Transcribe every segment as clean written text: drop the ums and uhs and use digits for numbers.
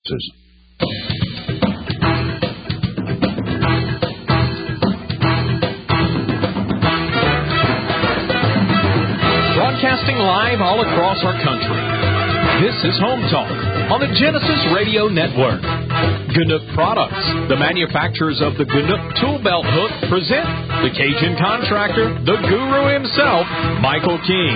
purposes. Broadcasting live all across our country. This is Home Talk on the Genesis Radio Network. Ganook Products, the manufacturers of the Ganook Tool Belt Hook, present the Cajun contractor, the guru himself, Michael King.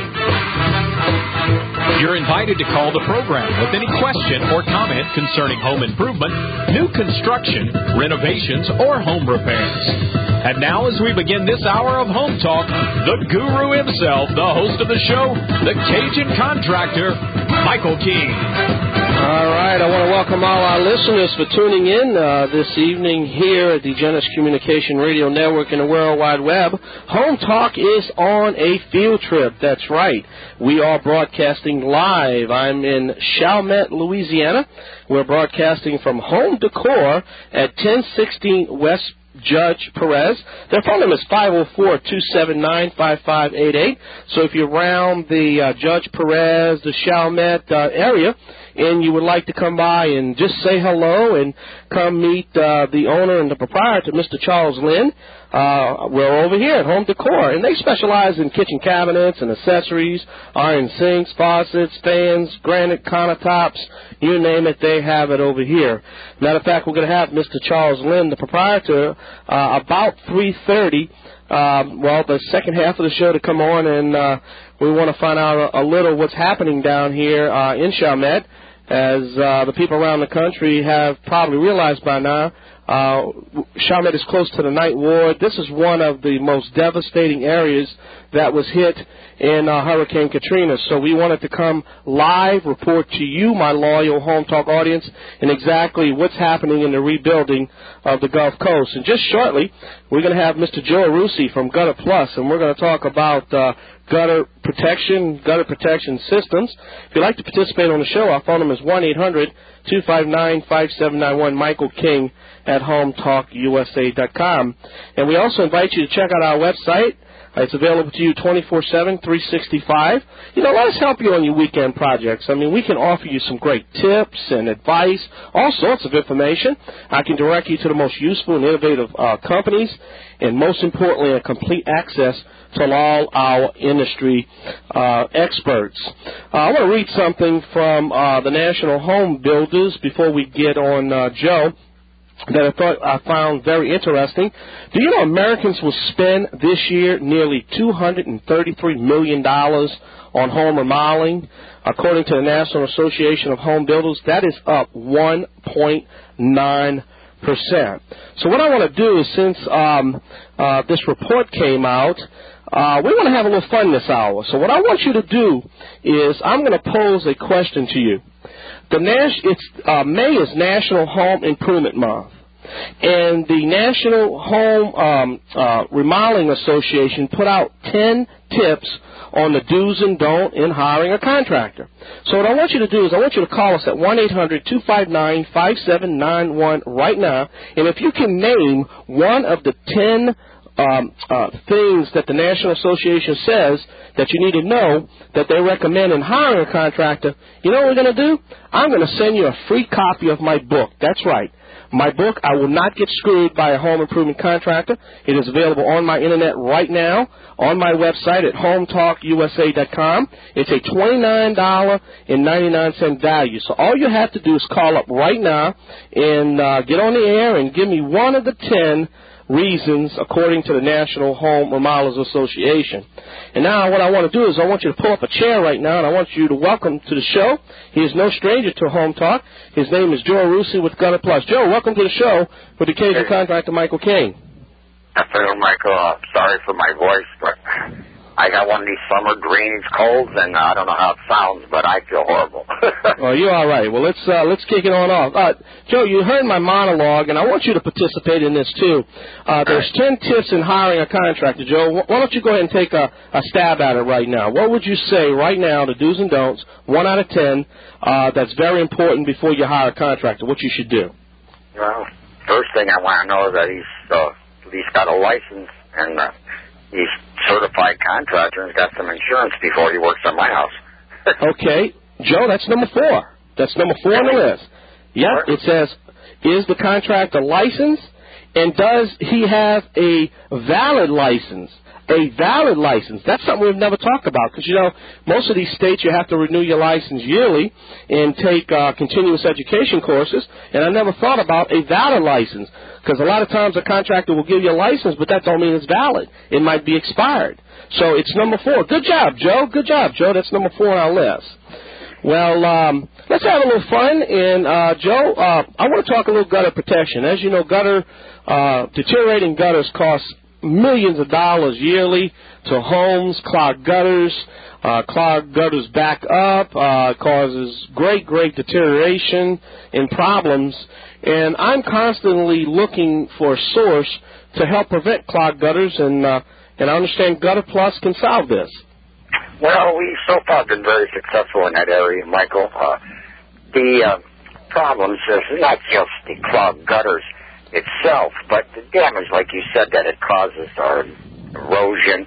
You're invited to call the program with any question or comment concerning home improvement, new construction, renovations, or home repairs. And now, as we begin this hour of Home Talk, the guru himself, the host of the show, the Cajun contractor, Michael King. All right, I want to welcome all our listeners for tuning in this evening here at the Genesis Communication Radio Network and the World Wide Web. Home Talk is on a field trip. That's right. We are broadcasting live. I'm in Chalmette, Louisiana. We're broadcasting from Home Decor at 1016 West Judge Perez. Their phone number is 504-279-5588. So if you're around the Judge Perez, the Chalmette area, and you would like to come by and just say hello and come meet the owner and the proprietor, Mr. Charles Lynn, we're over here at Home Decor, and they specialize in kitchen cabinets and accessories, iron sinks, faucets, fans, granite countertops, you name it, they have it over here. Matter of fact, we're going to have Mr. Charles Lynn, the proprietor, about 3:30, the second half of the show to come on, and we want to find out a little what's happening down here in Chalmette. As the people around the country have probably realized by now, Chalmette is close to the Ninth Ward. This is one of the most devastating areas that was hit in Hurricane Katrina. So we wanted to come live, report to you, my loyal Home Talk audience, and exactly what's happening in the rebuilding of the Gulf Coast. And just shortly, we're going to have Mr. Joe Arussi from Gutter Plus, and we're going to talk about gutter protection systems. If you'd like to participate on the show, our phone number is 1-800-259-5791, Michael King at HomeTalkUSA.com. And we also invite you to check out our website. It's available to you 24/7, 365. Let us help you on your weekend projects. I mean, we can offer you some great tips and advice, all sorts of information. I can direct you to the most useful and innovative companies, and most importantly, a complete access to all our industry experts. I want to read something from the National Home Builders before we get on Joe, that I found very interesting. Do you know Americans will spend this year nearly $233 million on home remodeling? According to the National Association of Home Builders, that is up 1.9%. So what I want to do is, since this report came out, we want to have a little fun this hour. So what I want you to do is I'm going to pose a question to you. May is National Home Improvement Month, and the National Home Remodeling Association put out 10 tips on the do's and don'ts in hiring a contractor. So what I want you to do is I want you to call us at 1-800-259-5791 right now, and if you can name one of the 10 things that the National Association says that you need to know that they recommend in hiring a contractor, you know what we're going to do? I'm going to send you a free copy of my book. That's right. My book, I Will Not Get Screwed by a Home Improvement Contractor. It is available on my internet right now on my website at HomeTalkUSA.com. It's a $29.99 value. So all you have to do is call up right now and get on the air and give me one of the 10 reasons according to the National Home Remodelers Association. And now what I want to do is I want you to pull up a chair right now, and I want you to welcome to the show. He is no stranger to Home Talk. His name is Joe Arussi with Gutter Plus. Joe, welcome to the show with the Cajun contractor Michael King. Afternoon, Michael. Sorry for my voice, but I got one of these summer greens colds, and I don't know how it sounds, but I feel horrible. Well, you're all right. Well, let's kick it on off. Joe, you heard my monologue, and I want you to participate in this too. There's 10 tips in hiring a contractor. Joe, why don't you go ahead and take a stab at it right now? What would you say right now, the do's and don'ts, 1 out of 10, that's very important before you hire a contractor, what you should do? Well, first thing I want to know is that he's got a license and he's certified contractor and has got some insurance before he works on my house. Okay. Joe, that's number 4. That's number 4 on the list. Yep, it says, is the contractor licensed, and does he have a valid license? A valid license. That's something we've never talked about because, you know, most of these states you have to renew your license yearly and take continuous education courses, and I never thought about a valid license because a lot of times a contractor will give you a license, but that don't mean it's valid. It might be expired. So it's number 4. Good job, Joe. Good job, Joe. That's number 4 on our list. Well, let's have a little fun. And, Joe, I want to talk a little gutter protection. As you know, deteriorating gutters cost millions of dollars yearly to homes. Clogged gutters back up, causes great deterioration and problems. And I'm constantly looking for a source to help prevent clogged gutters, and I understand Gutter Plus can solve this. Well, we've so far been very successful in that area, Michael. The problems is not just the clogged gutters itself, but the damage, like you said, that it causes, erosion,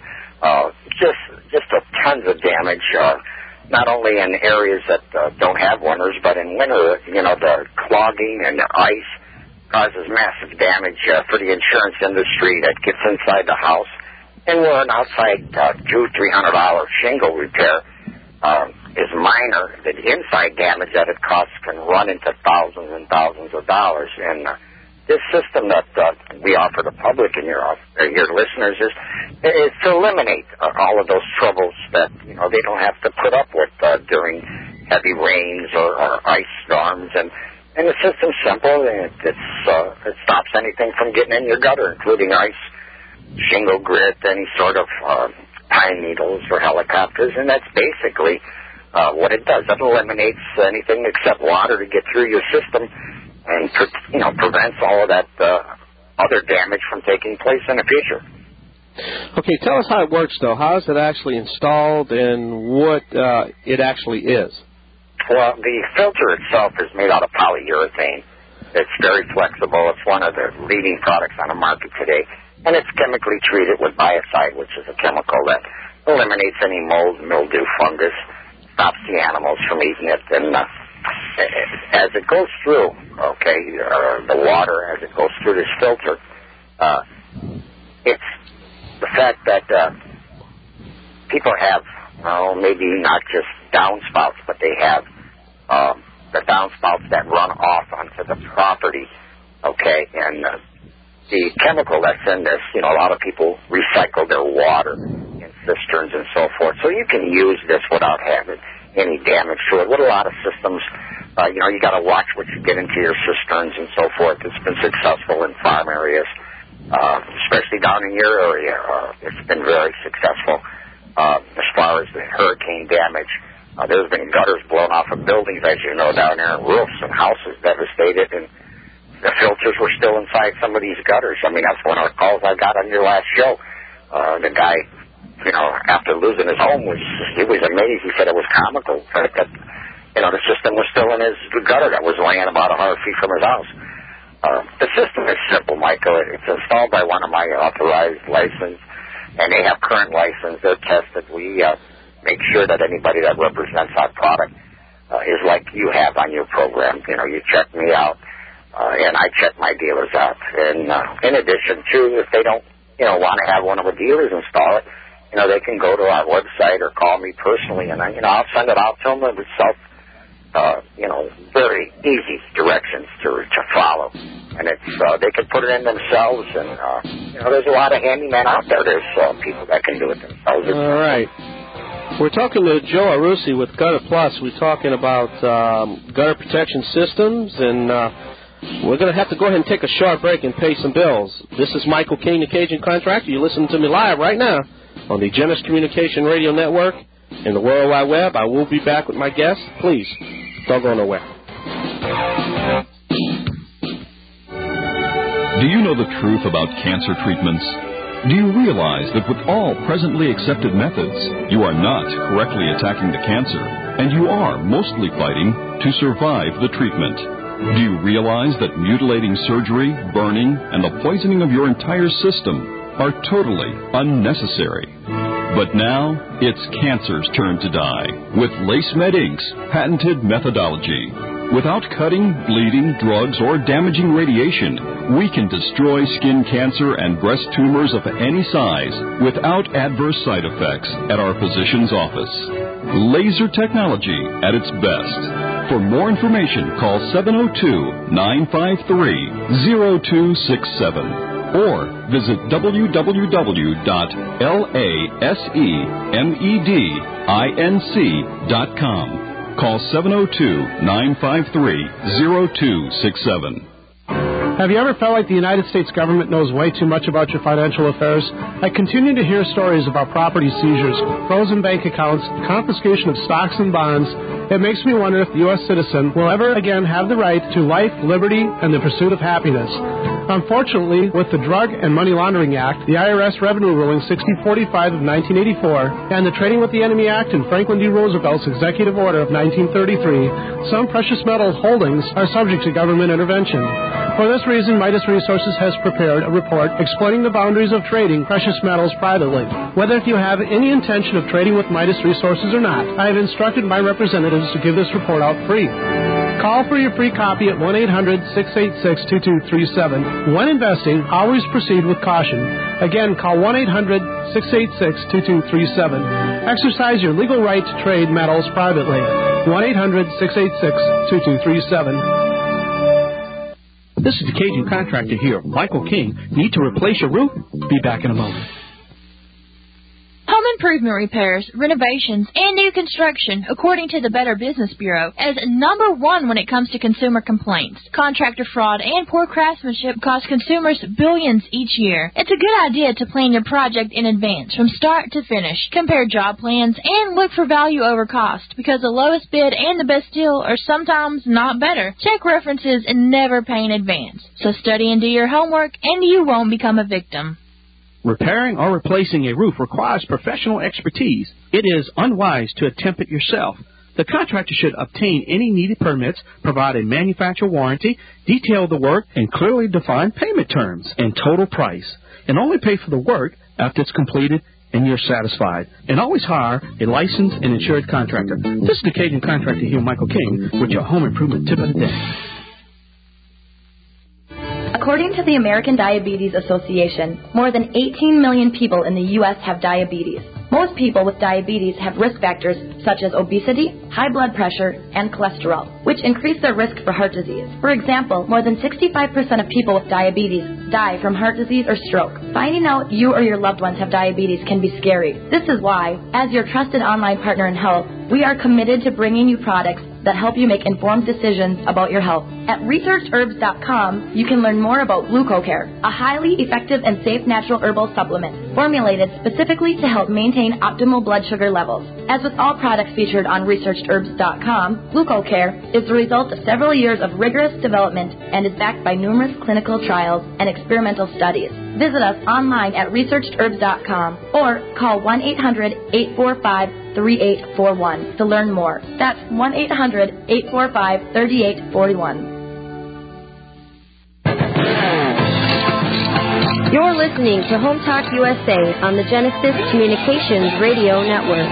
just tons of damage, not only in areas that don't have winters, but in winter, you know, the clogging and the ice causes massive damage for the insurance industry that gets inside the house. And where an outside $200-300 shingle repair is minor, the inside damage that it costs can run into thousands and thousands of dollars. And this system that we offer the public and your listeners is to eliminate all of those troubles that, you know, they don't have to put up with during heavy rains or ice storms. And the system's simple, and it stops anything from getting in your gutter, including ice, shingle grit, any sort of pine needles or helicopters, and that's basically what it does. It eliminates anything except water to get through your system, and prevents all of that other damage from taking place in the future. Okay, tell us how it works, though. How is it actually installed, and what it actually is? Well, the filter itself is made out of polyurethane. It's very flexible. It's one of the leading products on the market today. And it's chemically treated with biocide, which is a chemical that eliminates any mold, mildew, fungus, stops the animals from eating it. And as it goes through, the water, as it goes through this filter, it's the fact that people have, maybe not just downspouts, but they have the downspouts that run off onto the property, and the chemical that's in this, a lot of people recycle their water in cisterns and so forth. So you can use this without having any damage to it. With a lot of systems, you got to watch what you get into your cisterns and so forth. It's been successful in farm areas, especially down in your area. It's been very successful as far as the hurricane damage. There's been gutters blown off of buildings, as you know, down there, roofs and houses devastated, and the filters were still inside some of these gutters. I mean, that's one of the calls I got on your last show. The guy, after losing his home, he was amazed. He said it was comical that the system was still in his gutter that was laying about 100 feet from his house. The system is simple, Michael. It's installed by one of my authorized license, and they have current license. They're tested. We make sure that anybody that represents our product is like you have on your program. You check me out. And I check my dealers out. And in addition to, if they don't, want to have one of the dealers install it, they can go to our website or call me personally, and I'll send it out to them with very easy directions to follow. And it's they can put it in themselves, and there's a lot of handymen out there. There's people that can do it themselves. All right. We're talking to Joe Arrusi with Gutter Plus. We're talking about gutter protection systems, and we're going to have to go ahead and take a short break and pay some bills. This is Michael King, the Cajun Contractor. You're listening to me live right now on the Genesis Communication Radio Network and the World Wide Web. I will be back with my guests. Please, don't go nowhere. Do you know the truth about cancer treatments? Do you realize that with all presently accepted methods, you are not correctly attacking the cancer, and you are mostly fighting to survive the treatment? Do you realize that mutilating surgery, burning, and the poisoning of your entire system are totally unnecessary? But now, it's cancer's turn to die with LaceMed Inc.'s patented methodology. Without cutting, bleeding, drugs, or damaging radiation, we can destroy skin cancer and breast tumors of any size without adverse side effects at our physician's office. Laser technology at its best. For more information, call 702-953-0267 or visit www.lasemedinc.com. Call 702-953-0267. Have you ever felt like the United States government knows way too much about your financial affairs? I continue to hear stories about property seizures, frozen bank accounts, confiscation of stocks and bonds. It makes me wonder if the U.S. citizen will ever again have the right to life, liberty, and the pursuit of happiness. Unfortunately, with the Drug and Money Laundering Act, the IRS Revenue Ruling 6045 of 1984, and the Trading with the Enemy Act and Franklin D. Roosevelt's Executive Order of 1933, some precious metal holdings are subject to government intervention. For this reason, Midas Resources has prepared a report explaining the boundaries of trading precious metals privately. Whether if you have any intention of trading with Midas Resources or not, I have instructed my representatives to give this report out free. Call for your free copy at 1-800-686-2237. When investing, always proceed with caution. Again, call 1-800-686-2237. Exercise your legal right to trade metals privately. 1-800-686-2237. This is the Cajun Contractor here. Michael King. Need to replace your roof? Be back in a moment. Home improvement repairs, renovations, and new construction, according to the Better Business Bureau, as number one when it comes to consumer complaints. Contractor fraud and poor craftsmanship cost consumers billions each year. It's a good idea to plan your project in advance, from start to finish. Compare job plans and look for value over cost, because the lowest bid and the best deal are sometimes not better. Check references and never pay in advance. So study and do your homework, and you won't become a victim. Repairing or replacing a roof requires professional expertise. It is unwise to attempt it yourself. The contractor should obtain any needed permits, provide a manufacturer warranty, detail the work, and clearly define payment terms and total price. And only pay for the work after it's completed and you're satisfied. And always hire a licensed and insured contractor. This is the Cajun Contractor here, Michael King, with your home improvement tip of the day. According to the American Diabetes Association, more than 18 million people in the U.S. have diabetes. Most people with diabetes have risk factors such as obesity, high blood pressure, and cholesterol, which increase their risk for heart disease. For example, more than 65% of people with diabetes die from heart disease or stroke. Finding out you or your loved ones have diabetes can be scary. This is why, as your trusted online partner in health, we are committed to bringing you products that help you make informed decisions about your health. At researchedherbs.com, you can learn more about GlucoCare, a highly effective and safe natural herbal supplement formulated specifically to help maintain optimal blood sugar levels. As with all products featured on researchedherbs.com, GlucoCare is the result of several years of rigorous development and is backed by numerous clinical trials and experimental studies. Visit us online at researchedherbs.com or call 1-800-845-3841 to learn more. That's 1-800-845-3841. You're listening to Home Talk USA on the Genesis Communications Radio Network.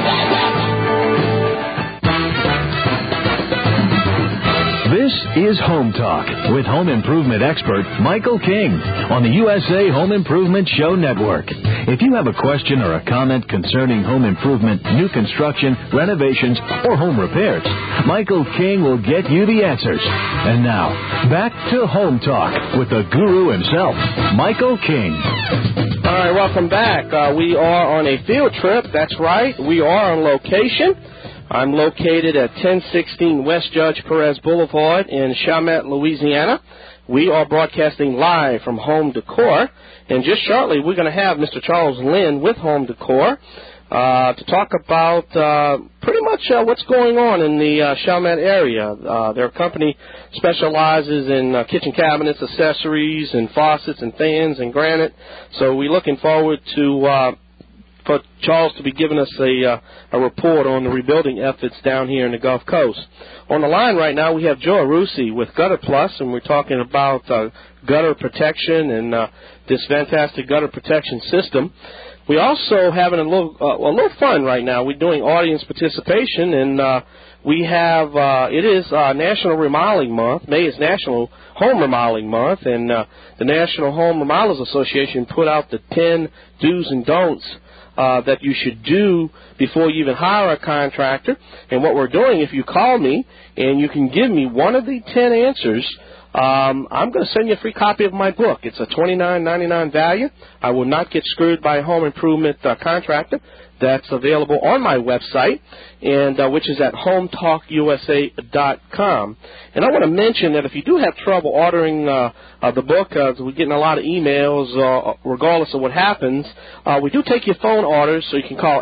This is Home Talk with home improvement expert Michael King on the USA Home Improvement Show Network. If you have a question or a comment concerning home improvement, new construction, renovations, or home repairs, Michael King will get you the answers. And now, back to Home Talk with the guru himself, Michael King. All right, welcome back. We are on a field trip. That's right. We are on location. I'm located at 1016 West Judge Perez Boulevard in Chalmette, Louisiana. We are broadcasting live from Home Decor, and just shortly we're going to have Mr. Charles Lynn with Home Decor to talk about pretty much what's going on in the Chalmette area. Their company specializes in kitchen cabinets, accessories, and faucets and fans and granite, so we're looking forward to for Charles to be giving us a report on the rebuilding efforts down here in the Gulf Coast. On the line right now, we have Joe Arusi with Gutter Plus, and we're talking about gutter protection and this fantastic gutter protection system. We're also having a little fun right now. We're doing audience participation, and we have it is National Remodeling Month. May is National Home Remodeling Month, and the National Home Remodelers Association put out the 10 do's and don'ts that you should do before you even hire a contractor. And what we're doing, if you call me and you can give me one of the 10 answers, I'm going to send you a free copy of my book. It's a $29.99 value. I will not get screwed by a home improvement contractor. That's available on my website, and which is at hometalkusa.com. And I want to mention that if you do have trouble ordering the book, we're getting a lot of emails, regardless of what happens, we do take your phone orders, so you can call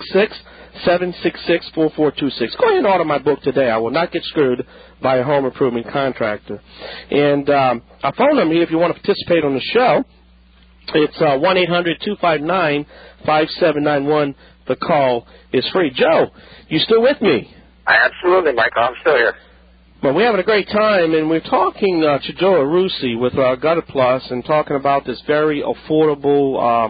866-766-4426. Go ahead and order my book today. I will not get screwed by a home improvement contractor. And our phone number here, if you want to participate on the show, it's 1-800-259-5791. The call is free. Joe, you still with me? Absolutely, Michael. I'm still here. Well, we're having a great time, and we're talking to Joe Arusi with Gutter Plus and talking about this very affordable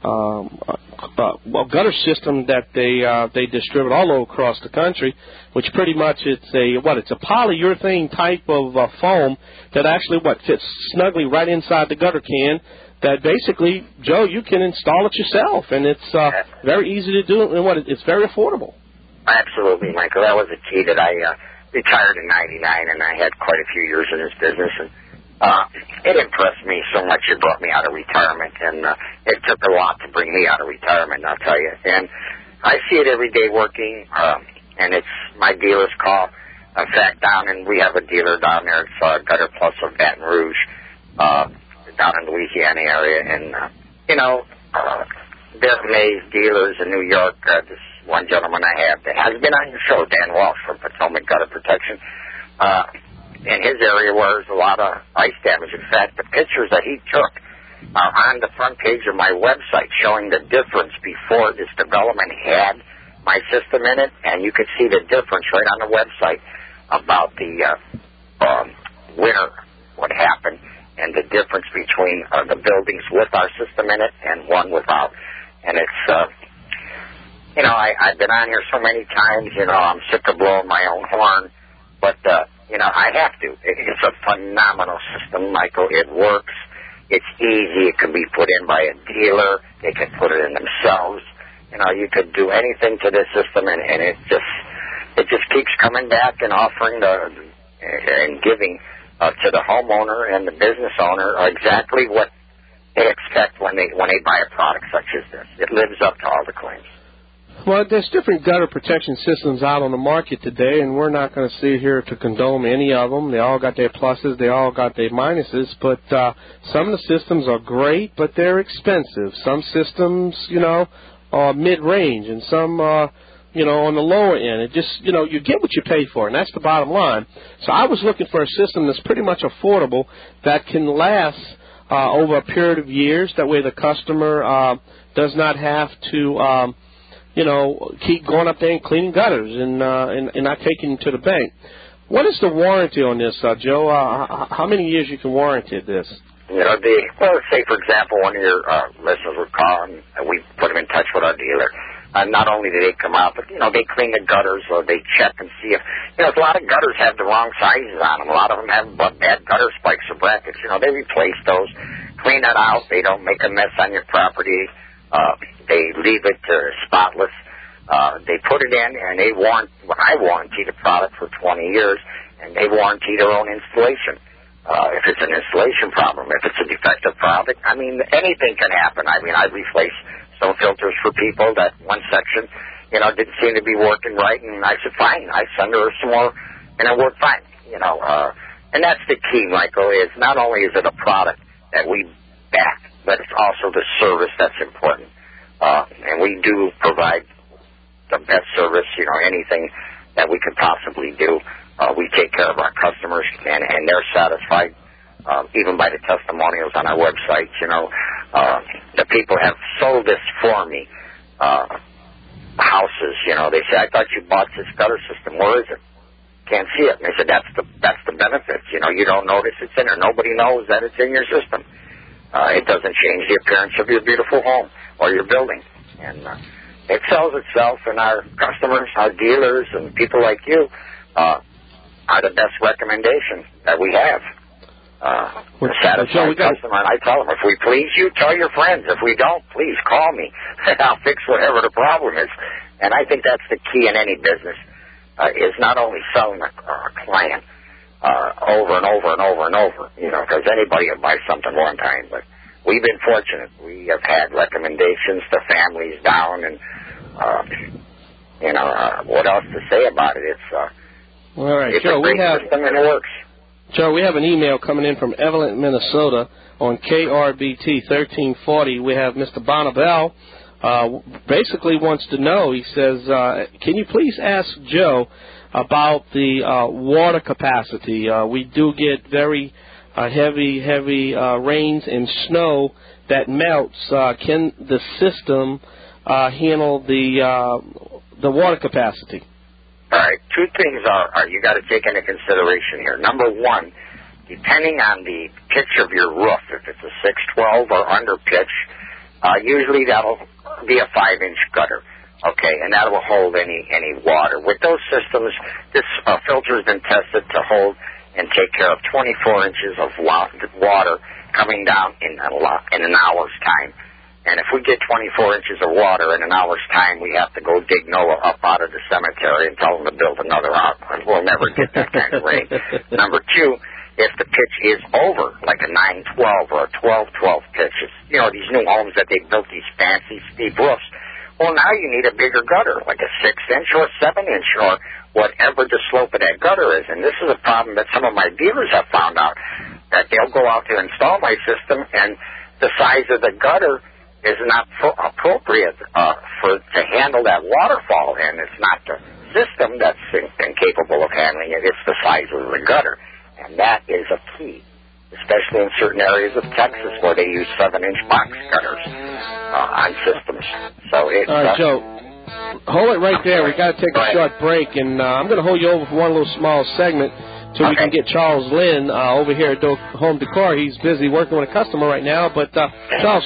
gutter system that they distribute all over across the country, which pretty much it's a polyurethane type of foam that actually fits snugly right inside the gutter can. That basically, Joe, you can install it yourself, and it's very easy to do, and it's very affordable. Absolutely, Michael. That was a key that I retired in '99, and I had quite a few years in this business, and it impressed me so much. It brought me out of retirement, and it took a lot to bring me out of retirement, I'll tell you. And I see it every day working, and it's my dealer's call. In fact, we have a dealer down there. It's Gutter Plus of Baton Rouge, down in the Louisiana area, and they're amazed dealers in New York. This one gentleman I have that has been on your show, Dan Walsh from Potomac Gutter Protection, in his area where there's a lot of ice damage. In fact, the pictures that he took are on the front page of my website, showing the difference before this development had my system in it, and you could see the difference right on the website about the winter, what happened, and the difference between the buildings with our system in it and one without. And it's, I've been on here so many times, I'm sick of blowing my own horn, but, I have to. It's a phenomenal system, Michael. It works. It's easy. It can be put in by a dealer. They can put it in themselves. You could do anything to this system, and it just keeps coming back and offering and giving to the homeowner and the business owner exactly what they expect when they buy a product such as this. It lives up to all the claims. Well, there's different gutter protection systems out on the market today, and we're not going to sit here to condone any of them. They all got their pluses, they all got their minuses, but some of the systems are great, but they're expensive. Some systems, are mid-range, and some on the lower end. It just, you get what you pay for, and that's the bottom line. So I was looking for a system that's pretty much affordable that can last over a period of years. That way the customer does not have to, keep going up there and cleaning gutters and not taking them to the bank. What is the warranty on this, Joe? How many years you can warranty this? Say, for example, one of your listeners would call, and we put them in touch with our dealer. Not only do they come out, but, they clean the gutters, or they check and see if, a lot of gutters have the wrong sizes on them. A lot of them have bad gutter spikes or brackets. They replace those, clean that out. They don't make a mess on your property. They leave it spotless. They put it in, and I warranty the product for 20 years, and they warranty their own installation. If it's an installation problem, if it's a defective product, anything can happen. I replaced some filters for people that one section, didn't seem to be working right, and I said, fine, I send her some more, and it worked fine, and that's the key, Michael, is not only is it a product that we back, but it's also the service that's important, and we do provide the best service, anything that we could possibly do. We take care of our customers, and they're satisfied, even by the testimonials on our website. The people have sold this for me houses, they say, I thought you bought this gutter system. Where is it? Can't see it. And they said, that's the benefit. You don't notice it's in there. Nobody knows that it's in your system. It doesn't change the appearance of your beautiful home or your building. And it sells itself, and our customers, our dealers, and people like you are the best recommendation that we have. The satisfied customer, and I tell them, if we please you, tell your friends. If we don't, please call me, and I'll fix whatever the problem is. And I think that's the key in any business, is not only selling a client over and over and over and over, because anybody will buy something one time, but we've been fortunate. We have had recommendations to families down, and, what else to say about it? All right, it's Joe, a great system, and it works. Joe, we have an email coming in from Evelyn, Minnesota on KRBT 1340. We have Mr. Bonnabell basically wants to know, he says, can you please ask Joe about the water capacity? We do get very heavy rains and snow that melts. Can the system handle the water capacity? All right, two things are you got to take into consideration here. Number one, depending on the pitch of your roof, if it's a 612 or under pitch, usually that'll be a 5-inch gutter, okay, and that will hold any water. With those systems, this filter has been tested to hold and take care of 24 inches of water coming down in an hour's time. And if we get 24 inches of water in an hour's time, we have to go dig Noah up out of the cemetery and tell him to build another ark. We'll never get that kind of rain. Number two, if the pitch is over, like a 912 or a 1212 pitch, these new homes that they built, these fancy steep roofs, well, now you need a bigger gutter, like a 6-inch or a 7-inch or whatever the slope of that gutter is. And this is a problem that some of my dealers have found out, that they'll go out to install my system, and the size of the gutter is not appropriate to handle that waterfall, and it's not the system that's incapable of handling it, it's the size of the gutter. And that is a key, especially in certain areas of Texas where they use 7-inch box gutters on systems. So it's... All right, Joe, hold it right there. We've got to take a short break, and I'm going to hold you over for one little small segment so we can get Charles Lynn over here at Home Decor. He's busy working with a customer right now. But, Charles,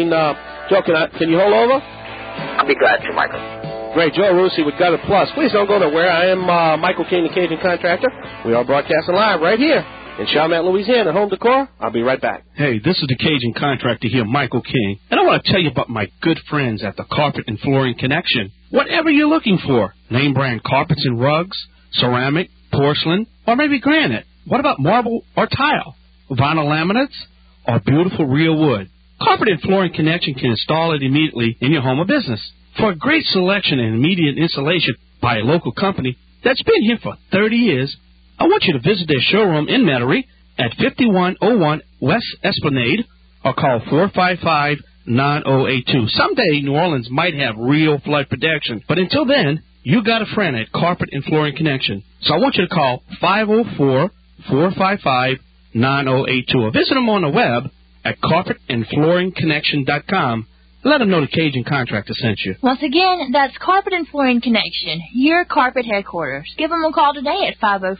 Joe, can you hold over? I'll be glad to, Michael. Great. Joe Rusi with Gutter Plus. Please don't go nowhere. I am Michael King, the Cajun Contractor. We are broadcasting live right here in Chalmette, Louisiana, Home Decor. I'll be right back. Hey, this is the Cajun Contractor here, Michael King. And I want to tell you about my good friends at the Carpet and Flooring Connection. Whatever you're looking for, name brand carpets and rugs, ceramic, porcelain, or maybe granite. What about marble or tile, vinyl laminates, or beautiful real wood? Carpet and Flooring Connection can install it immediately in your home or business. For a great selection and immediate installation by a local company that's been here for 30 years, I want you to visit their showroom in Metairie at 5101 West Esplanade or call 455-9082. Someday New Orleans might have real flood protection, but until then, you got a friend at Carpet and Flooring Connection. So I want you to call 504-455-9082 or visit them on the web at carpetandflooringconnection.com. Let them know the Cajun Contractor sent you. Once again, that's Carpet and Flooring Connection, your carpet headquarters. Give them a call today at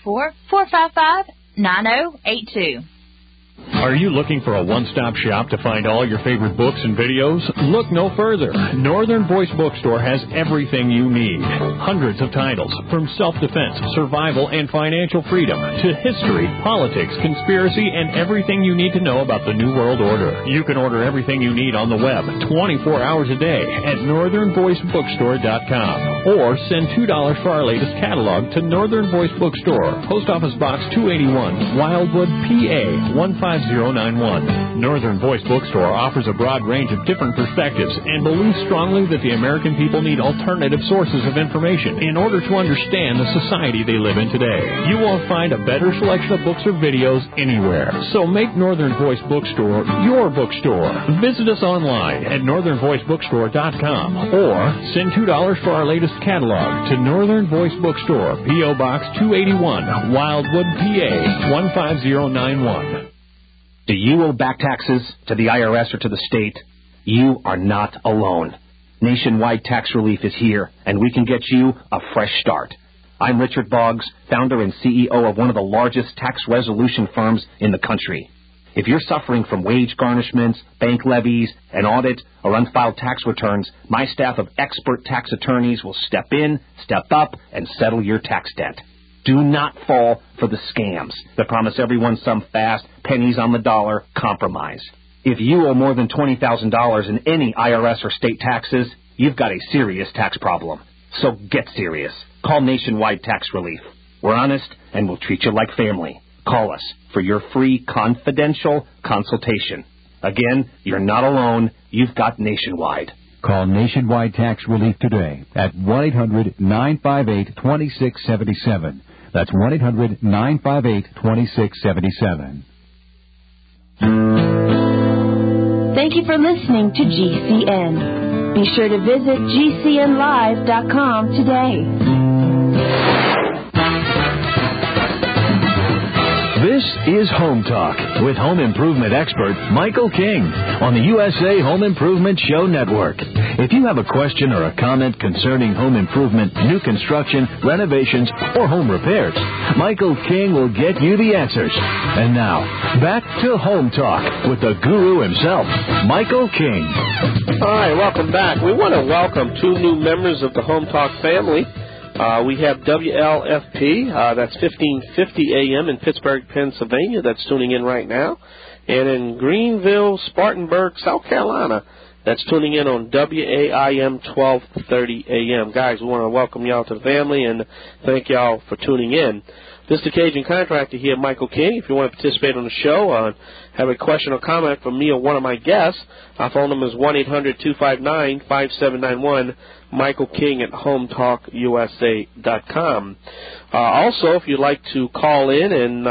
504-455-9082. Are you looking for a one-stop shop to find all your favorite books and videos? Look no further. Northern Voice Bookstore has everything you need. Hundreds of titles, from self-defense, survival, and financial freedom, to history, politics, conspiracy, and everything you need to know about the New World Order. You can order everything you need on the web 24 hours a day at northernvoicebookstore.com or send $2 for our latest catalog to Northern Voice Bookstore, Post Office Box 281, Wildwood, PA 15091. Northern Voice Bookstore offers a broad range of different perspectives and believes strongly that the American people need alternative sources of information in order to understand the society they live in today. You won't find a better selection of books or videos anywhere. So make Northern Voice Bookstore your bookstore. Visit us online at northernvoicebookstore.com or send $2 for our latest catalog to Northern Voice Bookstore, P.O. Box 281, Wildwood, PA 15091. Do you owe back taxes to the IRS or to the state? You are not alone. Nationwide Tax Relief is here, and we can get you a fresh start. I'm Richard Boggs, founder and CEO of one of the largest tax resolution firms in the country. If you're suffering from wage garnishments, bank levies, an audit, or unfiled tax returns, my staff of expert tax attorneys will step in, step up, and settle your tax debt. Do not fall for the scams that promise everyone some fast, pennies on the dollar compromise. If you owe more than $20,000 in any IRS or state taxes, you've got a serious tax problem. So get serious. Call Nationwide Tax Relief. We're honest, and we'll treat you like family. Call us for your free confidential consultation. Again, you're not alone. You've got Nationwide. Call Nationwide Tax Relief today at 1-800-958-2677. That's 1-800-958-2677. Thank you for listening to GCN. Be sure to visit GCNlive.com today. This is Home Talk with home improvement expert Michael King on the USA Home Improvement Show Network. If you have a question or a comment concerning home improvement, new construction, renovations, or home repairs, Michael King will get you the answers. And now, back to Home Talk with the guru himself, Michael King. All right, welcome back. We want to welcome two new members of the Home Talk family. We have WLFP, that's 1550 AM in Pittsburgh, Pennsylvania, that's tuning in right now. And in Greenville, Spartanburg, South Carolina, that's tuning in on WAIM 1230 AM. Guys, we want to welcome y'all to the family and thank y'all for tuning in. This is the Cajun Contractor here, Michael King. If you want to participate on the show, have a question or comment from me or one of my guests, our phone number is 1-800-259-5791, Michael King at HometalkUSA.com. Also, if you'd like to call in, and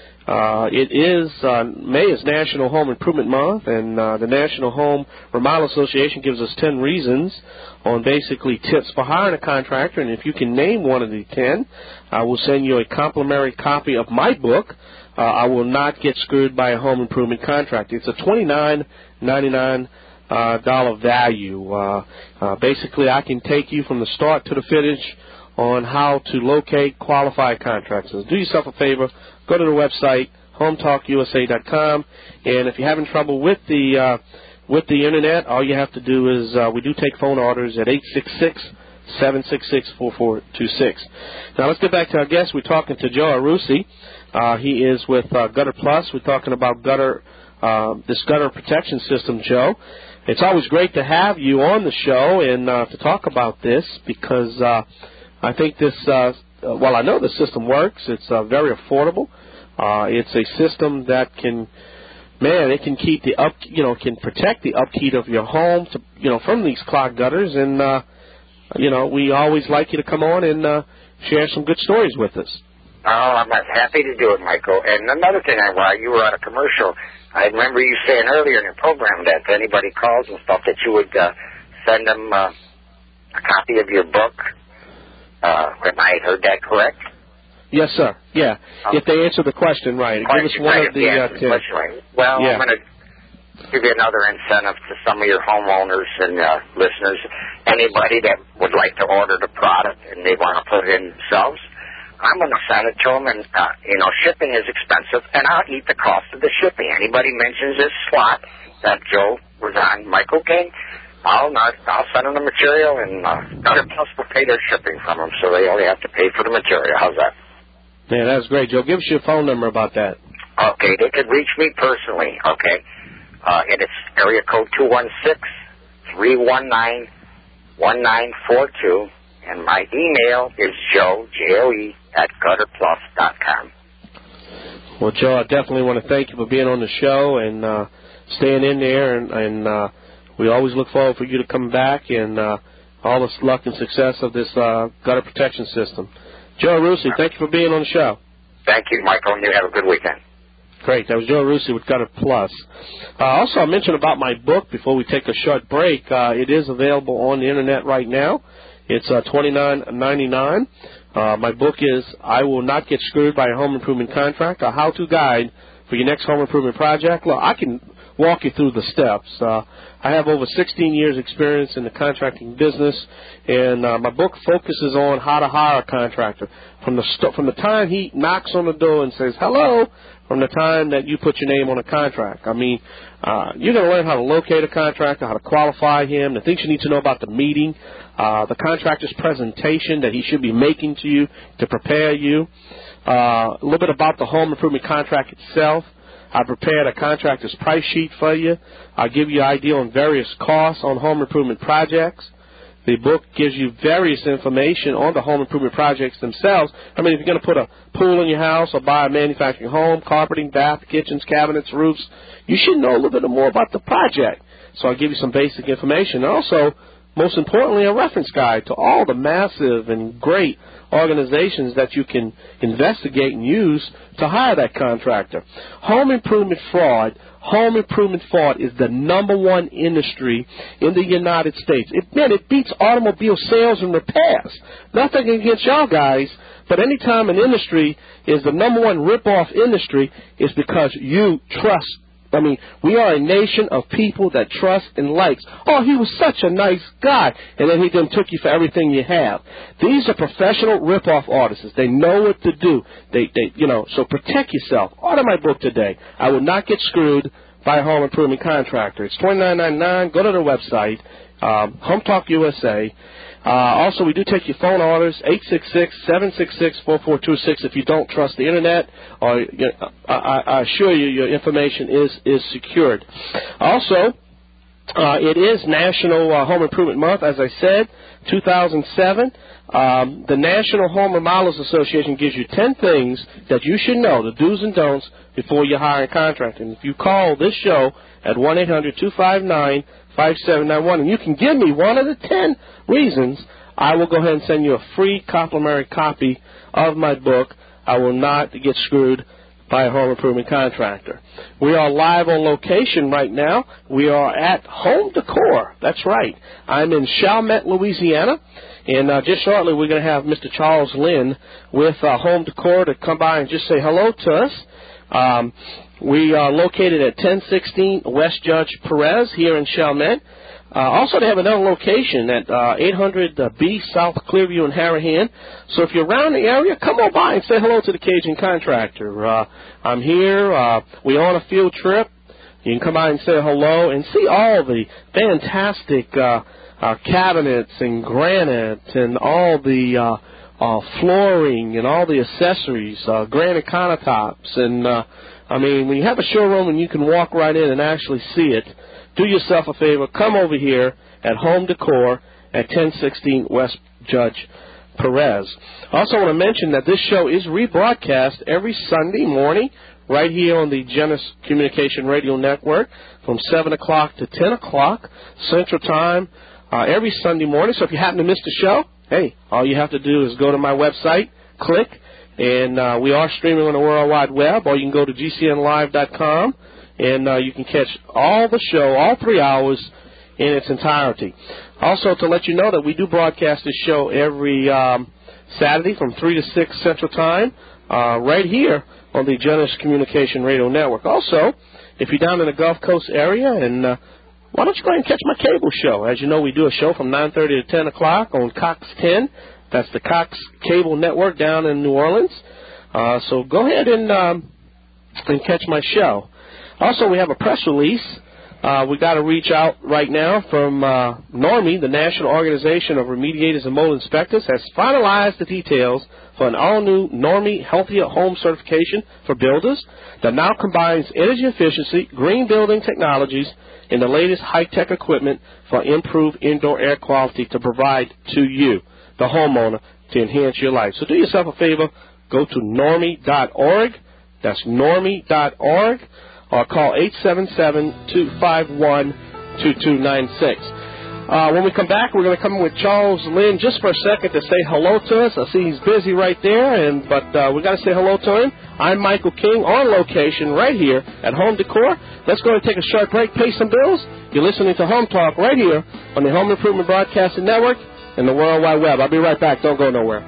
May is National Home Improvement Month, and the National Home Remodel Association gives us 10 reasons on basically tips for hiring a contractor, and if you can name one of the 10, I will send you a complimentary copy of my book, I Will Not Get Screwed by a Home Improvement Contractor. It's a $29.99 value. Basically, I can take you from the start to the finish on how to locate qualified contractors. Do yourself a favor, go to the website, HometalkUSA.com, and if you're having trouble with the internet, all you have to do is we do take phone orders at 866-766-4426. Now let's get back to our guest. We're talking to Joe Arusi. He is with Gutter Plus. We're talking about this gutter protection system, Joe. It's always great to have you on the show and to talk about this because I think this, I know the system works. It's very affordable. It's a system that can keep can protect the upkeep of your home from these clogged gutters. And, we always like you to come on and share some good stories with us. Oh, I'm happy to do it, Michael. And another thing, while you were on a commercial, I remember you saying earlier in your program that if anybody calls and stuff that you would send them a copy of your book. Have I heard that correct? Yes, sir. Yeah. Okay. If they answer the question right. Give us one of the tips. Right. Well, yeah. I'm going to give you another incentive to some of your homeowners and listeners. Anybody that would like to order the product and they want to put it in themselves, I'm going to send it to them, and, shipping is expensive, and I'll eat the cost of the shipping. Anybody mentions this slot that Joe was on, Michael King, I'll send them the material, and Gutter Plus will pay their shipping from them, so they only have to pay for the material. How's that? Yeah, that's great, Joe. Give us your phone number about that. Okay, they could reach me personally, okay? And it's area code 216-319-1942. And my email is Joe, at gutterplus.com. Well, Joe, I definitely want to thank you for being on the show and staying in there. And we always look forward for you to come back and all the luck and success of this gutter protection system. Joe Arusi, thank you for being on the show. Thank you, Michael, and you have a good weekend. Great. That was Joe Arusi with Gutter Plus. Also, I mentioned about my book before we take a short break. It is available on the Internet right now. It's $29.99. My book is I Will Not Get Screwed by a Home Improvement Contractor, a how-to guide for your next home improvement project. Look, I can walk you through the steps. I have over 16 years experience in the contracting business, and my book focuses on how to hire a contractor from the time he knocks on the door and says hello, from the time that you put your name on a contract. I mean, you're going to learn how to locate a contractor, how to qualify him, the things you need to know about the meeting, the contractor's presentation that he should be making to you to prepare you, a little bit about the home improvement contract itself. I prepared a contractor's price sheet for you. I'll give you an idea on various costs on home improvement projects. The book gives you various information on the home improvement projects themselves. I mean, if you're going to put a pool in your house or buy a manufactured home, carpeting, bath, kitchens, cabinets, roofs, you should know a little bit more about the project. So I'll give you some basic information. And also, most importantly, a reference guide to all the massive and great organizations that you can investigate and use to hire that contractor. Home improvement fraud is the #1 industry in the United States. It beats automobile sales and repairs. Nothing against y'all guys, but anytime an industry is the #1 rip-off industry, it's because you trust. I mean, we are a nation of people that trust and likes. Oh, he was such a nice guy, and then he then took you for everything you have. These are professional rip-off artists. They know what to do. So protect yourself. Order my book today. I will not get screwed by a home improvement contractor. It's $29.99. Go to the website, Home Talk USA. Also, we do take your phone orders, 866-766-4426 if you don't trust the Internet, or I assure you your information is secured. Also, it is National Home Improvement Month, as I said, 2007. The National Home Remodelers Association gives you 10 things that you should know, the do's and don'ts, before you hire a contractor. And if you call this show at 1-800-259-5791, and you can give me one of the 10 reasons, I will go ahead and send you a free complimentary copy of my book, I Will Not Get Screwed by a Home Improvement Contractor. We are live on location right now. We are at Home Decor. That's right. I'm in Chalmette, Louisiana. And just shortly we're going to have Mr. Charles Lynn with Home Decor to come by and just say hello to us. We are located at 1016 West Judge Perez here in Chalmette. Also, they have another location at 800B South Clearview in Harahan. So if you're around the area, come on by and say hello to the Cajun Contractor. I'm here. We're on a field trip. You can come by and say hello and see all the fantastic cabinets and granite and all the flooring and all the accessories, granite countertops. And, when you have a showroom and you can walk right in and actually see it, do yourself a favor, come over here at Home Decor at 1016 West Judge Perez. Also want to mention that this show is rebroadcast every Sunday morning right here on the Genesis Communication Radio Network from 7 o'clock to 10 o'clock Central Time every Sunday morning. So if you happen to miss the show, hey, all you have to do is go to my website, click, and we are streaming on the World Wide Web, or you can go to GCNlive.com. And you can catch all the show, all 3 hours, in its entirety. Also, to let you know that we do broadcast this show every Saturday from 3 to 6 Central Time, right here on the Genesis Communication Radio Network. Also, if you're down in the Gulf Coast area, and why don't you go ahead and catch my cable show? As you know, we do a show from 9:30 to 10 o'clock on Cox 10. That's the Cox Cable Network down in New Orleans. So go ahead and catch my show. Also, we have a press release. We got to reach out right now from NORMI, the National Organization of Remediators and Mold Inspectors, has finalized the details for an all-new NORMI Healthier Home certification for builders that now combines energy efficiency, green building technologies, and the latest high-tech equipment for improved indoor air quality to provide to you, the homeowner, to enhance your life. So do yourself a favor. Go to normi.org. That's normi.org. Or call 877-251-2296. When we come back, we're going to come in with Charles Lynn just for a second to say hello to us. I see he's busy right there, but we got to say hello to him. I'm Michael King on location right here at Home Decor. Let's go and take a short break, pay some bills. You're listening to Home Talk right here on the Home Improvement Broadcasting Network and the World Wide Web. I'll be right back. Don't go nowhere.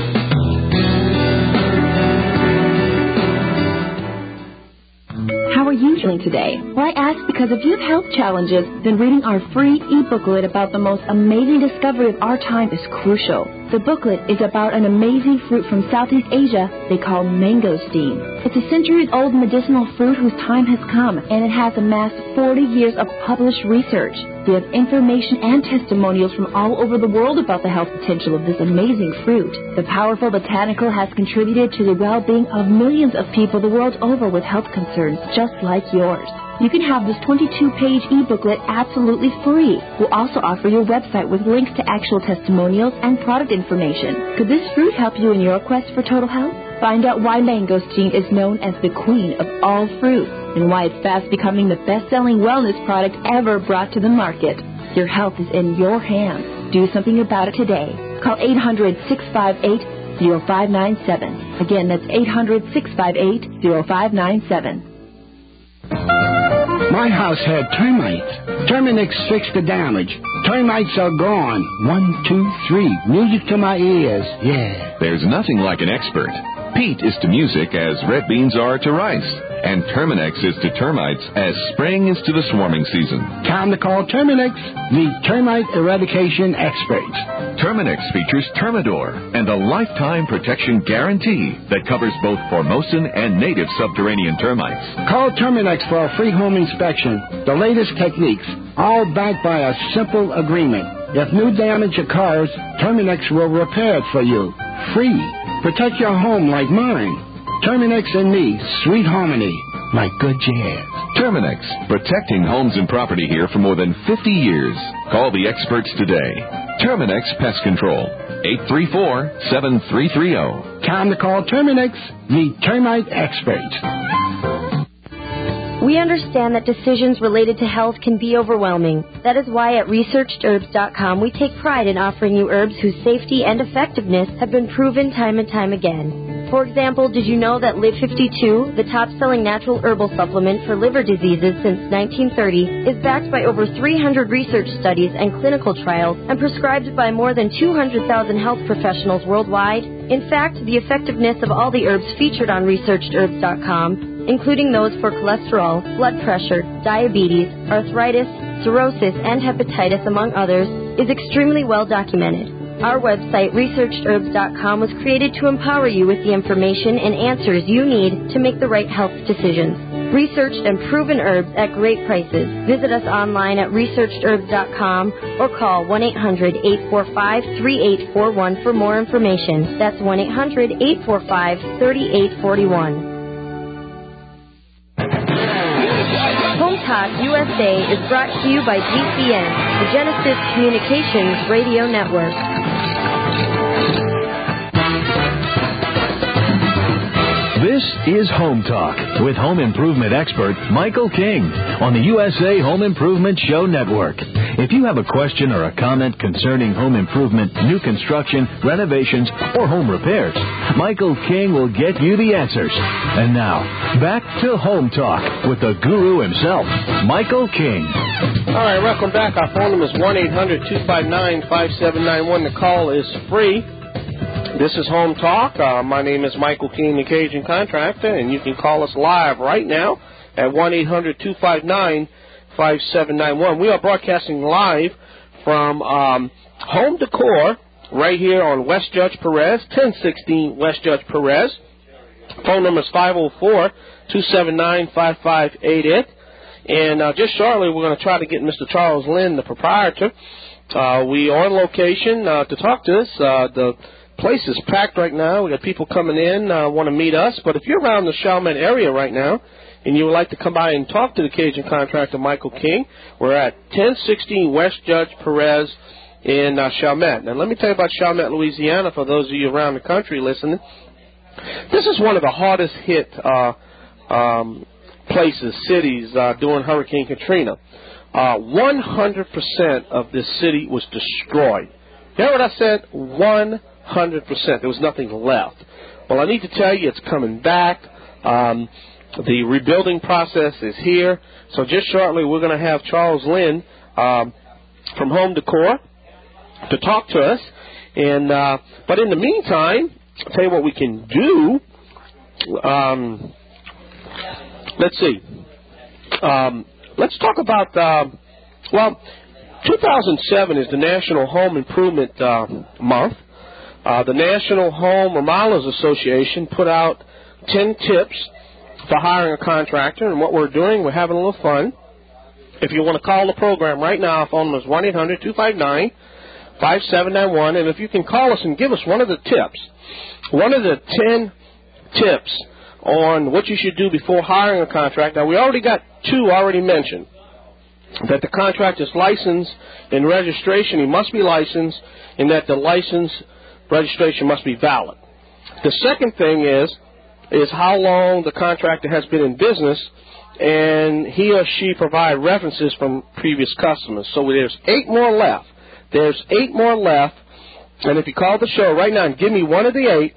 How are are you feeling today? Well, I ask because if you have health challenges, then reading our free e-booklet about the most amazing discovery of our time is crucial. The booklet is about an amazing fruit from Southeast Asia they call mangosteen. It's a centuries-old medicinal fruit whose time has come, and it has amassed 40 years of published research. We have information and testimonials from all over the world about the health potential of this amazing fruit. The powerful botanical has contributed to the well-being of millions of people the world over with health concerns just like yours. You can have this 22-page e-booklet absolutely free. We'll also offer you a website with links to actual testimonials and product information. Could this fruit help you in your quest for total health? Find out why mangosteen is known as the queen of all fruits and why it's fast becoming the best-selling wellness product ever brought to the market. Your health is in your hands. Do something about it today. Call 800-658-0597. Again, that's 800-658-0597. My house had termites. Terminix fixed the damage. Termites are gone. 1, 2, 3. Music to my ears. Yeah. There's nothing like an expert. Peat is to music as red beans are to rice. And Terminix is to termites as spring is to the swarming season. Time to call Terminix, the termite eradication experts. Terminix features Termidor and a lifetime protection guarantee that covers both Formosan and native subterranean termites. Call Terminix for a free home inspection. The latest techniques, all backed by a simple agreement. If new damage occurs, Terminix will repair it for you. Free. Protect your home like mine. Terminix and me, sweet harmony, like good jazz. Terminix, protecting homes and property here for more than 50 years. Call the experts today. Terminix Pest Control, 834-7330. Time to call Terminix, the termite experts. We understand that decisions related to health can be overwhelming. That is why at ResearchedHerbs.com we take pride in offering you herbs whose safety and effectiveness have been proven time and time again. For example, did you know that Live 52, the top-selling natural herbal supplement for liver diseases since 1930, is backed by over 300 research studies and clinical trials and prescribed by more than 200,000 health professionals worldwide? In fact, the effectiveness of all the herbs featured on ResearchedHerbs.com, including those for cholesterol, blood pressure, diabetes, arthritis, cirrhosis, and hepatitis, among others, is extremely well documented. Our website, ResearchedHerbs.com, was created to empower you with the information and answers you need to make the right health decisions. Researched and proven herbs at great prices. Visit us online at ResearchedHerbs.com or call 1-800-845-3841 for more information. That's 1-800-845-3841. Home Talk USA is brought to you by GCN, the Genesis Communications Radio Network. This is Home Talk with home improvement expert Michael King on the USA Home Improvement Show Network. If you have a question or a comment concerning home improvement, new construction, renovations, or home repairs, Michael King will get you the answers. And now, back to Home Talk with the guru himself, Michael King. All right, welcome back. Our phone number is 1-800-259-5791. The call is free. This is Home Talk. My name is Michael King, the Cajun Contractor, and you can call us live right now at 1-800-259-5791. We are broadcasting live from Home Decor right here on West Judge Perez, 1016 West Judge Perez. Phone number is 504-279-5588. And just shortly, we're going to try to get Mr. Charles Lynn, the proprietor. We are on location to talk to us. The place is packed right now. We got people coming in, want to meet us. But if you're around the Chalmette area right now and you would like to come by and talk to the Cajun Contractor, Michael King, we're at 1016 West Judge Perez in Chalmette. Now, let me tell you about Chalmette, Louisiana, for those of you around the country listening. This is one of the hardest hit places, cities, during Hurricane Katrina. 100% of this city was destroyed. You hear what I said? 100%. There was nothing left. Well, I need to tell you, it's coming back. The rebuilding process is here. So just shortly, we're going to have Charles Lynn from Home Decor to talk to us. And but in the meantime, I'll tell you what we can do. Let's see. Let's talk about, 2007 is the National Home Improvement Month. The National Home Remodelers Association put out 10 tips for hiring a contractor, and what we're doing, we're having a little fun. If you want to call the program right now, our phone number is 1-800-259-5791, and if you can call us and give us one of the tips, one of the 10 tips on what you should do before hiring a contractor. Now, we already got 2 already mentioned, that the contractor's license and registration, he must be licensed, and that the license registration must be valid. The second thing is how long the contractor has been in business, and he or she provide references from previous customers. So there's 8 more left. There's 8 more left, and if you call the show right now and give me one of the 8,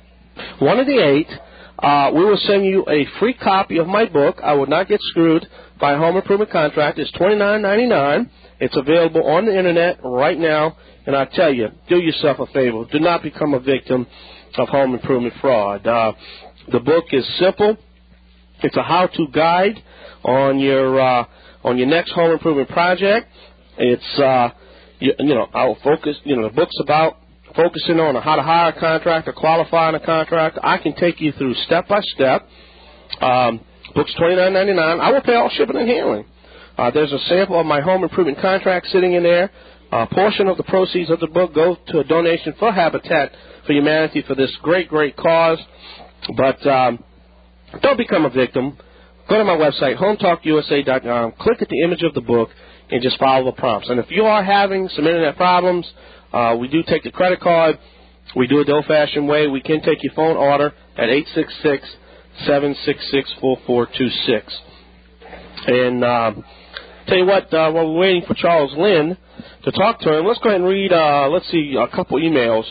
we will send you a free copy of my book, I Will Not Get Screwed by a Home Improvement Contractor. It's $29.99. It's available on the Internet right now, and I tell you, do yourself a favor. Do not become a victim of home improvement fraud. The book is simple. It's a how-to guide on your next home improvement project. It's I'll focus. The book's about focusing on how to hire a contractor, qualifying a contractor. I can take you through step by step. Book's $29.99. I will pay all shipping and handling. There's a sample of my home improvement contract sitting in there. A portion of the proceeds of the book go to a donation for Habitat for Humanity for this great, great cause. But don't become a victim. Go to my website, HometalkUSA.com, click at the image of the book, and just follow the prompts. And if you are having some Internet problems, we do take the credit card. We do it the old-fashioned way. We can take your phone order at 866-766-4426. And tell you what, while we're waiting for Charles Lynn to talk to him, let's go ahead and read, a couple emails.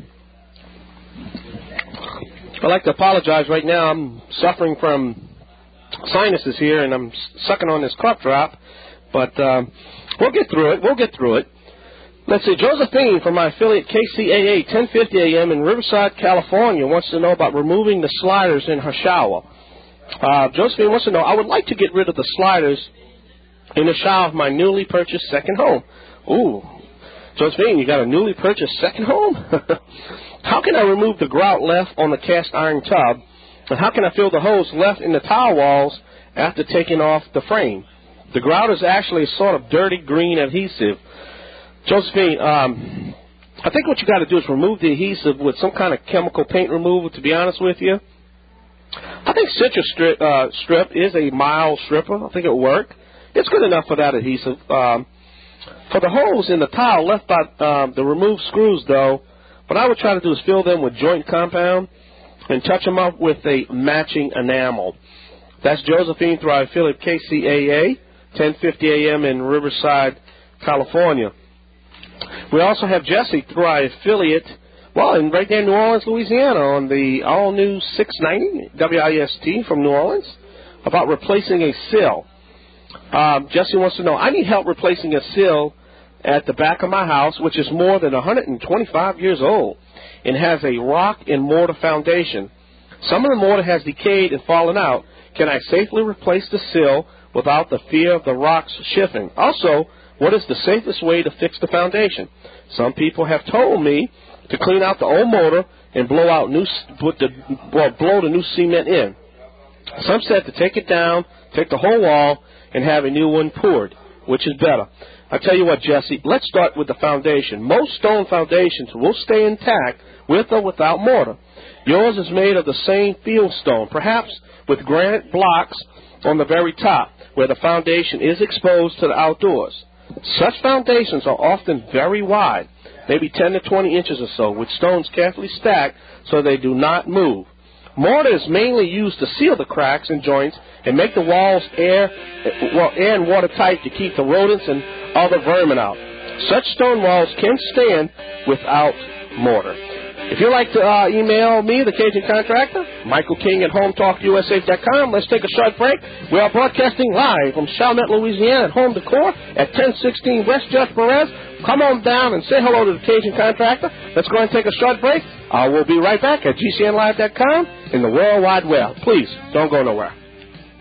I'd like to apologize right now. I'm suffering from sinuses here, and I'm sucking on this cough drop. But we'll get through it. Let's see. Josephine from my affiliate KCAA 1050 AM in Riverside, California, wants to know about removing the sliders in her shower. Josephine wants to know, I would like to get rid of the sliders in the shower of my newly purchased second home. Ooh, Josephine, you got a newly purchased second home? How can I remove the grout left on the cast iron tub? And how can I fill the holes left in the tile walls after taking off the frame? The grout is actually a sort of dirty green adhesive. Josephine, I think what you got to do is remove the adhesive with some kind of chemical paint removal, to be honest with you. I think Citrus Strip is a mild stripper. I think it will work. It's good enough for that adhesive. For the holes in the tile left by the removed screws, though, what I would try to do is fill them with joint compound and touch them up with a matching enamel. That's Josephine through our affiliate KCAA, 1050 AM in Riverside, California. We also have Jesse through our affiliate, right there in New Orleans, Louisiana, on the all-new 690 WIST from New Orleans, about replacing a sill. Jesse wants to know, I need help replacing a sill at the back of my house, which is more than 125 years old and has a rock and mortar foundation. Some of the mortar has decayed and fallen out. Can I safely replace the sill without the fear of the rocks shifting? Also, what is the safest way to fix the foundation? Some people have told me to clean out the old mortar and blow the new cement in. Some said to take it down, take the whole wall, and have a new one poured, which is better. I tell you what, Jesse, let's start with the foundation. Most stone foundations will stay intact with or without mortar. Yours is made of the same field stone, perhaps with granite blocks on the very top, where the foundation is exposed to the outdoors. Such foundations are often very wide, maybe 10 to 20 inches or so, with stones carefully stacked so they do not move. Mortar is mainly used to seal the cracks and joints and make the walls air and watertight to keep the rodents and other vermin out. Such stone walls can stand without mortar. If you'd like to email me, the Cajun Contractor, Michael King at HomeTalkUSA.com. Let's take a short break. We are broadcasting live from Chalmette, Louisiana at Home Decor at 1016 West Judge Perez. Come on down and say hello to the Cajun Contractor. Let's go and take a short break. We'll be right back at GCNlive.com in the World Wide Web. Please, don't go nowhere.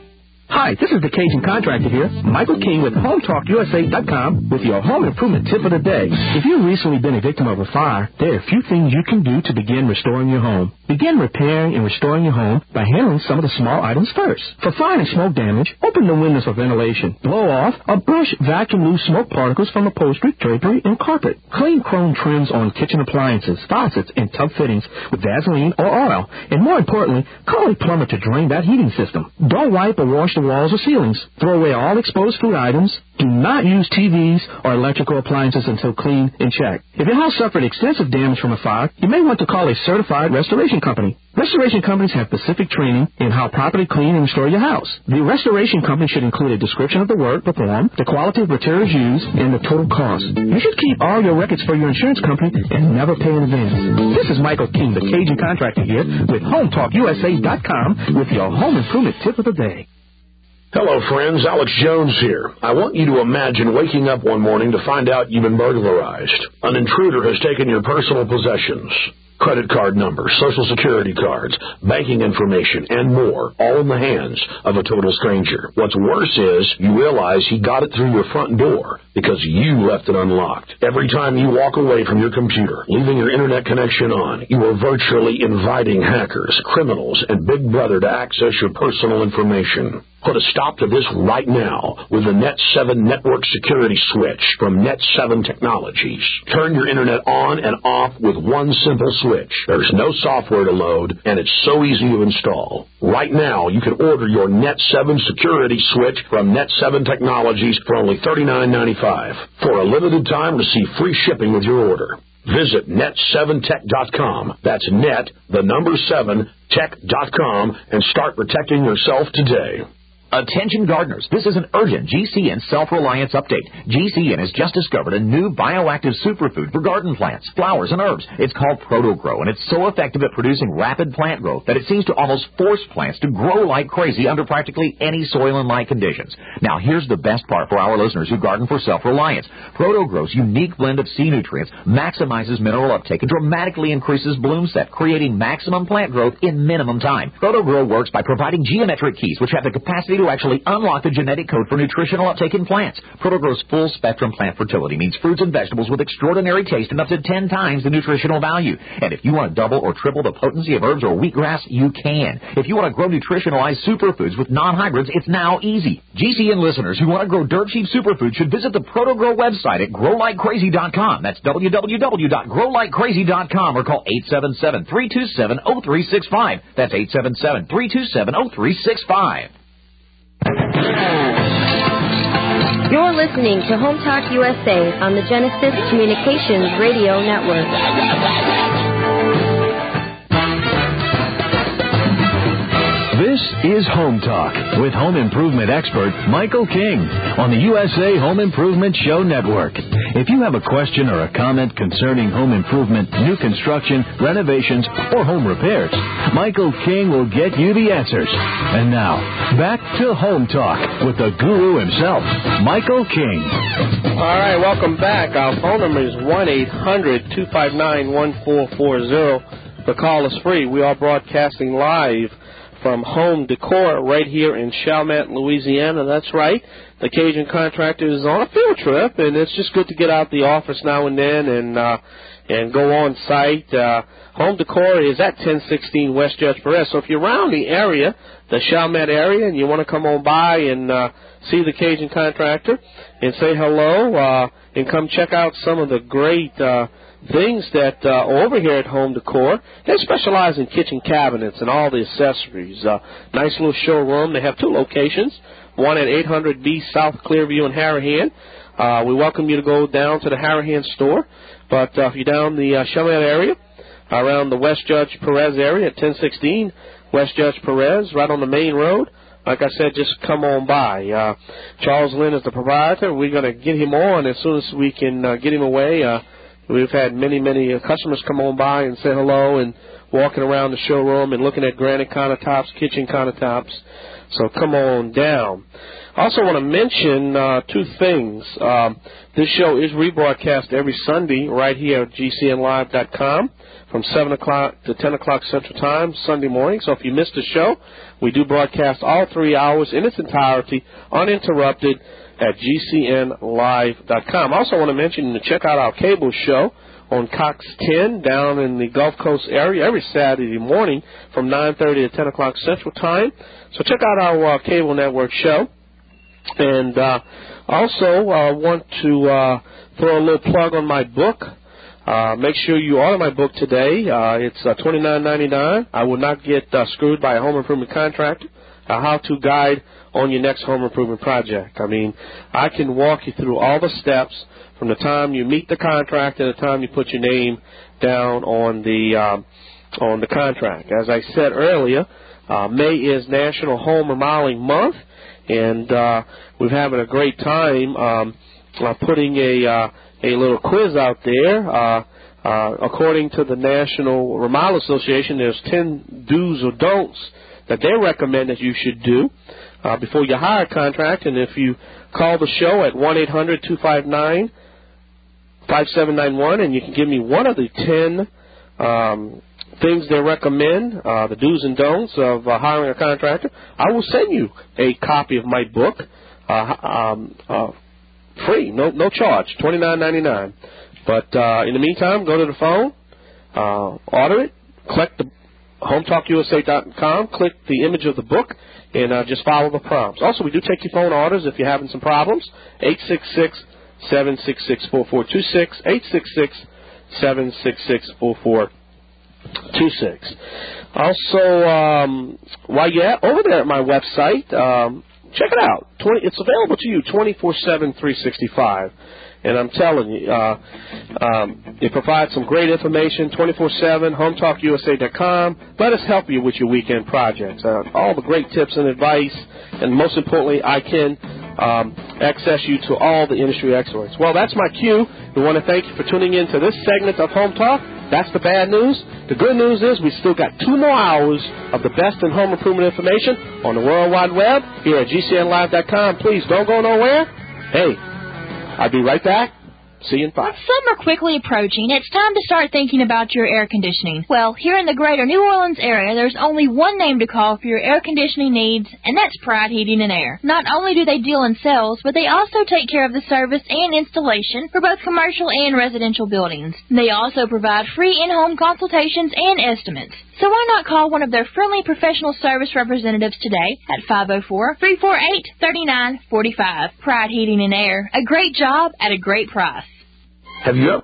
Hi, this is the Cajun Contractor here, Michael King with HomeTalkUSA.com with your home improvement tip of the day. If you've recently been a victim of a fire, there are a few things you can do to begin restoring your home. Begin repairing and restoring your home by handling some of the small items first. For fire and smoke damage, open the windows for ventilation. Blow off or brush vacuum loose smoke particles from upholstery, drapery, and carpet. Clean chrome trims on kitchen appliances, faucets, and tub fittings with Vaseline or oil. And more importantly, call a plumber to drain that heating system. Don't wipe or wash the walls or ceilings. Throw away all exposed food items. Do not use TVs or electrical appliances until clean and checked. If your house suffered extensive damage from a fire, you may want to call a certified restoration company. Restoration companies have specific training in how properly clean and restore your house. The restoration company should include a description of the work performed, the quality of materials used, and the total cost. You should keep all your records for your insurance company and never pay in advance. This is Michael King, the Cajun Contractor here with HomeTalkUSA.com with your home improvement tip of the day. Hello, friends. Alex Jones here. I want you to imagine waking up one morning to find out you've been burglarized. An intruder has taken your personal possessions. Credit card numbers, social security cards, banking information, and more, all in the hands of a total stranger. What's worse is you realize he got it through your front door because you left it unlocked. Every time you walk away from your computer, leaving your internet connection on, you are virtually inviting hackers, criminals, and Big Brother to access your personal information. Put a stop to this right now with the Net 7 Network Security Switch from Net 7 Technologies. Turn your internet on and off with one simple switch. There's no software to load, and it's so easy to install. Right now, you can order your Net 7 Security Switch from Net 7 Technologies for only $39.95. For a limited time, receive free shipping with your order. Visit net7tech.com. That's net, the number 7, tech.com, and start protecting yourself today. Attention gardeners, this is an urgent GCN self-reliance update. GCN has just discovered a new bioactive superfood for garden plants, flowers, and herbs. It's called ProtoGrow, and it's so effective at producing rapid plant growth that it seems to almost force plants to grow like crazy under practically any soil and light conditions. Now, here's the best part for our listeners who garden for self-reliance. ProtoGrow's unique blend of sea nutrients maximizes mineral uptake and dramatically increases bloom set, creating maximum plant growth in minimum time. ProtoGrow works by providing geometric keys, which have the capacity to actually unlock the genetic code for nutritional uptake in plants. ProtoGrow's full-spectrum plant fertility means fruits and vegetables with extraordinary taste and up to 10 times the nutritional value. And if you want to double or triple the potency of herbs or wheatgrass, you can. If you want to grow nutritionalized superfoods with non-hybrids, it's now easy. GCN listeners who want to grow dirt cheap superfoods should visit the ProtoGrow website at growlikecrazy.com. That's www.growlikecrazy.com or call 877-327-0365. That's 877-327-0365. You're listening to Home Talk USA on the Genesis Communications Radio Network. This is Home Talk with home improvement expert Michael King on the USA Home Improvement Show Network. If you have a question or a comment concerning home improvement, new construction, renovations, or home repairs, Michael King will get you the answers. And now, back to Home Talk with the guru himself, Michael King. All right, welcome back. Our phone number is 1-800-259-1440. The call is free. We are broadcasting live from Home Decor right here in Chalmette, Louisiana. That's right. The Cajun Contractor is on a field trip, and it's just good to get out the office now and then and go on site. Home Decor is at 1016 West Judge Perez. So if you're around the area, the Chalmette area, and you want to come on by and see the Cajun Contractor and say hello and come check out some of the great things that are over here at Home Decor. They specialize in kitchen cabinets and all the accessories. Nice little showroom. They have two locations, one at 800 B South Clearview in Harahan. We welcome you to go down to the Harahan store. But if you're down the Chalmette area, around the West Judge Perez area at 1016 West Judge Perez, right on the main road, like I said, just come on by. Charles Lynn is the proprietor. We're going to get him on as soon as we can get him away. We've had many customers come on by and say hello and walking around the showroom and looking at granite countertops, kitchen countertops. So come on down. I also want to mention two things. This show is rebroadcast every Sunday right here at GCNlive.com from 7 o'clock to 10 o'clock Central Time, Sunday morning. So if you missed the show, we do broadcast all 3 hours in its entirety, uninterrupted, at GCNlive.com. I also want to mention to check out our cable show on Cox 10 down in the Gulf Coast area every Saturday morning from 9:30 to 10 o'clock Central Time. So check out our cable network show. And also want to throw a little plug on my book. Make sure you order my book today. It's $29.99. I will not get screwed by a home improvement contractor. A how-to guide on your next home improvement project. I mean, I can walk you through all the steps from the time you meet the contractor to the time you put your name down on the contract. As I said earlier, May is National Home Remodeling Month, and we're having a great time putting a little quiz out there. According to the National Remodel Association, there's 10 do's or don'ts that they recommend that you should do before you hire a contract. And if you call the show at 1-800-259-5791 and you can give me one of the 10 things they recommend, the do's and don'ts of hiring a contractor, I will send you a copy of my book free, no charge, $29.99. But in the meantime, go to the phone, order it, click the HometalkUSA.com, click the image of the book, and just follow the prompts. Also, we do take your phone orders if you're having some problems. 866-766-4426, 866-766-4426. Also, while you're over there at my website, check it out. It's available to you 24/7, 365. And I'm telling you, it provides some great information, 24/7, HometalkUSA.com. Let us help you with your weekend projects. All the great tips and advice, and most importantly, I can access you to all the industry experts. Well, that's my cue. We want to thank you for tuning in to this segment of Home Talk. That's the bad news. The good news is we still got 2 more hours of the best in home improvement information on the World Wide Web here at GCNlive.com. Please don't go nowhere. Hey, I'll be right back. See you in 5. With summer quickly approaching, it's time to start thinking about your air conditioning. Well, here in the greater New Orleans area, there's only one name to call for your air conditioning needs, and that's Pride Heating and Air. Not only do they deal in sales, but they also take care of the service and installation for both commercial and residential buildings. They also provide free in-home consultations and estimates. So why not call one of their friendly professional service representatives today at 504-348-3945. Pride Heating and Air. A great job at a great price. Have you ever